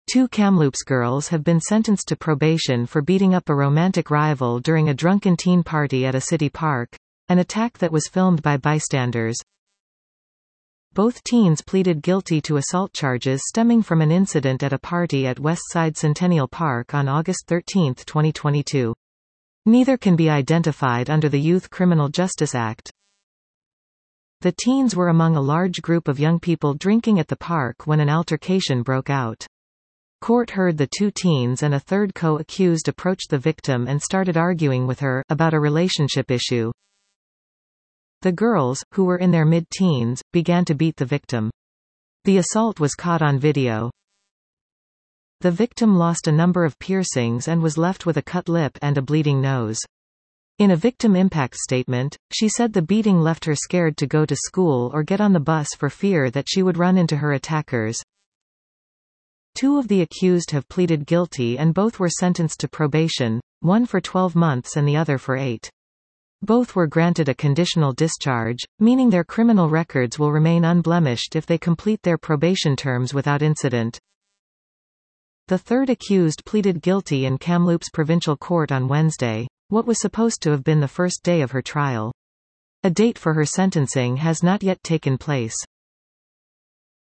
Two Kamloops girls have been sentenced to probation for beating up a romantic rival during a drunken teen party at a city park, an attack that was filmed by bystanders. Both teens pleaded guilty to assault charges stemming from an incident at a party at Westside Centennial Park on August 13, 2022. Neither can be identified under the Youth Criminal Justice Act. The teens were among a large group of young people drinking at the park when an altercation broke out. Court heard the two teens and a third co-accused approached the victim and started arguing with her about a relationship issue. The girls, who were in their mid-teens, began to beat the victim. The assault was caught on video. The victim lost a number of piercings and was left with a cut lip and a bleeding nose. In a victim impact statement, she said the beating left her scared to go to school or get on the bus for fear that she would run into her attackers. Two of the accused have pleaded guilty and both were sentenced to probation, one for 12 months and the other for 8. Both were granted a conditional discharge, meaning their criminal records will remain unblemished if they complete their probation terms without incident. The third accused pleaded guilty in Kamloops Provincial Court on Wednesday, what was supposed to have been the first day of her trial. A date for her sentencing has not yet taken place.